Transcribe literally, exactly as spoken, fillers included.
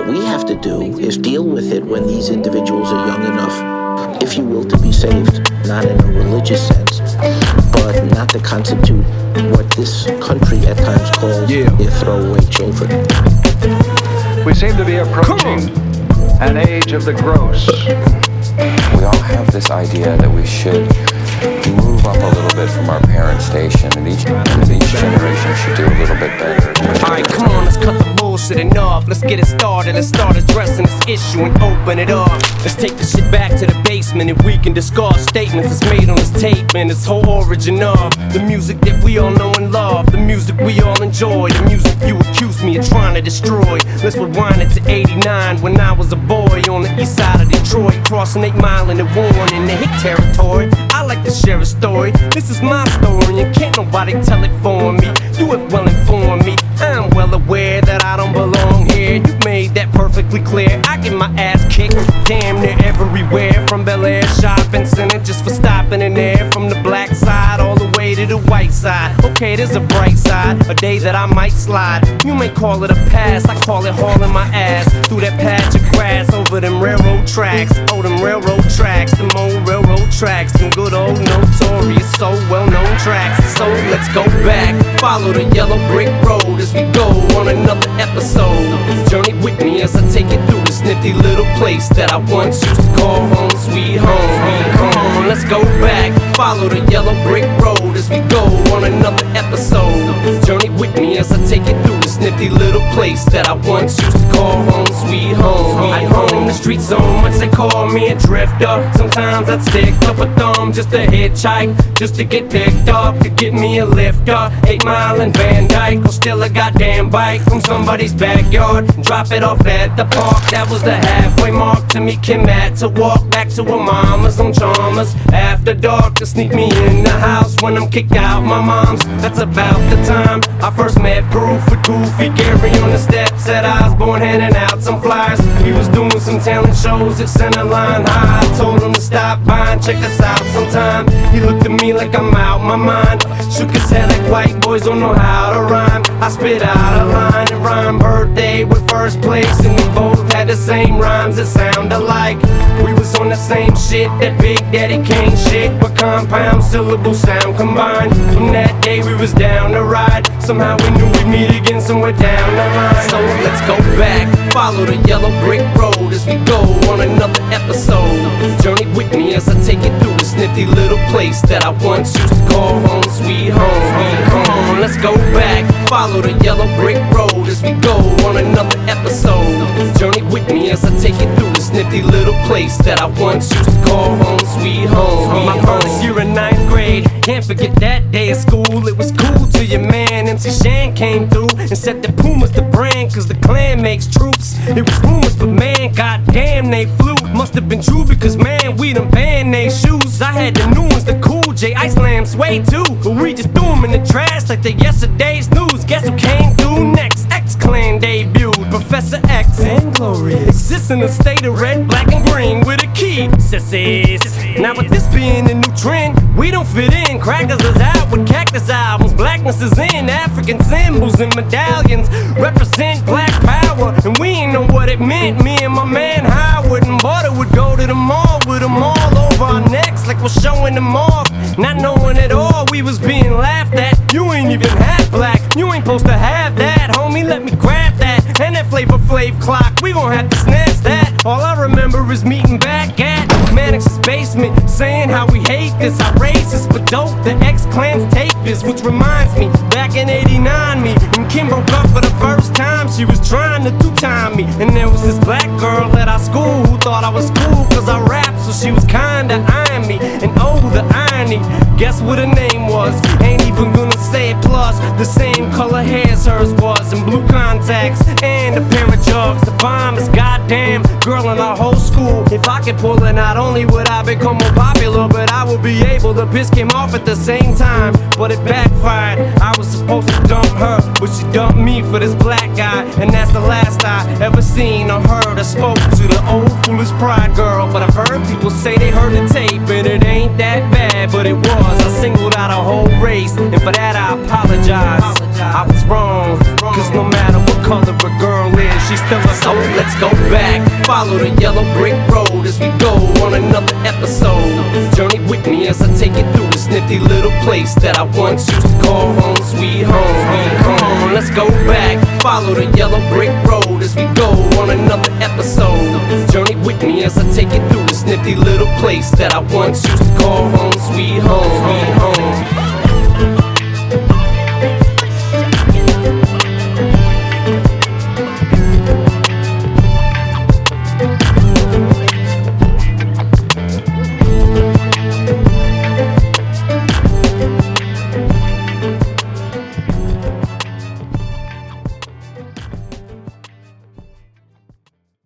What we have to do is deal with it when these individuals are young enough, if you will, to be saved, not in a religious sense, but not to constitute what this country at times calls yeah. their throwaway children. We seem to be approaching an age of the gross. We all have this idea that we should move up a little bit from our parent station, and each, and each generation should do a little bit better. Alright, come on, let's cut the bullshit enough. Let's get it started, let's start addressing this issue and open it up. Let's take the shit back to the basement and we can discuss statements that's made on this tape and its whole origin of the music that we all know and love, the music we all enjoy, the music you accuse me of trying to destroy. Let's rewind it to eighty-nine when I was a boy on the east side of Detroit, crossing eight mile in the Warren in the hick territory. I like to share a story, this is my story and can't nobody tell it for me. You have well informed me, I'm well aware that I don't belong here. You made that perfectly clear, I get my ass kicked damn near everywhere, from Bel Air shopping center just for stopping in there, from the black side all the way to the white side. Okay, there's a bright side, a day that I might slide. You may call it a pass, I call it hauling my ass through that patch of grass over them railroad tracks. Oh, them railroad tracks, them old railroad tracks, them good old notorious, so well-known tracks. So let's go back, follow the yellow brick road as we go on another episode. Journey with me as I take it through this nifty little place that I once used to call home, sweet home. Come on, let's go back, follow the yellow brick road as we go on another episode. Journey with me as I take it through this nifty little place that I once used to call home, sweet home. I roam the streets so much they call me a drifter. Sometimes I'd stick up a thumb just to hitchhike, just to get picked up, to get me a lift up. Eight Mile and Van Dyke, or still a goddamn bike from somebody's backyard, drop it off at the park. That was the halfway mark to me Kim had to walk back to her mama's on Chalmers after dark, to sneak me in the house when I'm kicked out my mom's. That's about the time I first met Proof with Goofy Gary on the steps at Osborne, handing out some flyers. He was doing some talent shows at Centerline High. I told him to stop by and check us out sometime. He looked at me like I'm out my mind, shook his head like white boys don't know how to rhyme. I spit out a line and rhyme birthday with first place, and we both had the same rhymes that sound alike. We was on the same shit, that Big Daddy Kane shit, but compound syllable sound combined. From that day we was down to ride, somehow we knew we'd meet again somewhere down the line. So let's go back, follow the yellow brick road as we go on another episode. Journey with me as I take it through this nifty little place that I once used to call home, sweet home. Come on, let's go back, follow the yellow brick road as we go on another episode. Journey with me as I take it through this nifty little place that I once used to call home, sweet home. My first year in ninth grade, can't forget that day at school. It was cool till your man M C Shan came through and said that Puma's the brand, cause the clan makes troops. It was rumors, but man, goddamn, they flew. Must have been true because man, we done banned they shoes. I had the new ones, the Cool J Ice Lamb Sway too, but we just threw them in the trash like they yesterday's news. Guess who came through next? X-Clan debuted, Professor X and Glorious exists in a state of red, black, and green with a key. Sissies. Now with this being a new trend, we don't fit in. Crackers is out with cactus albums, blackness is in. African symbols and medallions represent black power, and we ain't know what it meant. Me and my man Howard and Butter would go to the mall with them all over our necks like we're showing them off, not knowing at all we was being laughed at. You ain't even half black, you ain't supposed to have that, homie, let me grab that. And that Flavor Flav clock, we gon' have to snatch that. All I remember is meeting back at Mannix's basement, saying how we hate this, how racist, but dope the X-Clan's tape is. Which reminds me, back in eighty-nine, me and Kim broke up for the first time. She was trying to two-time me, and there was this black girl at our school who thought I was cool cause I rap, so she was kinda eyeing me. And oh, the irony, guess what her name was? Ain't even gonna say it. Plus, the same color hair as hers was, and blue contacts and a pair of jugs. The bomb is goddamn girl in our whole school. If I could pull it, not only would I become more popular, but I would be able to piss him off at the same time. But it backfired, I was supposed to dump her, but she dumped me for this black guy. And that's the last I ever seen or heard or spoke to the old foolish pride girl. But I've heard people say they heard the tape and it ain't that bad, but it was. I singled out a whole race, and for that I apologize. I was wrong, cause no matter what color a girl is, she's still a soul. Let's go back, follow the yellow brick road as we go on another episode. Journey with me as I take you through this nifty little place that I once used to call home, sweet home. Come on, let's go back, follow the yellow brick road as we go on another episode. Journey with me as I take you through this nifty little place that I once used to call home, sweet home.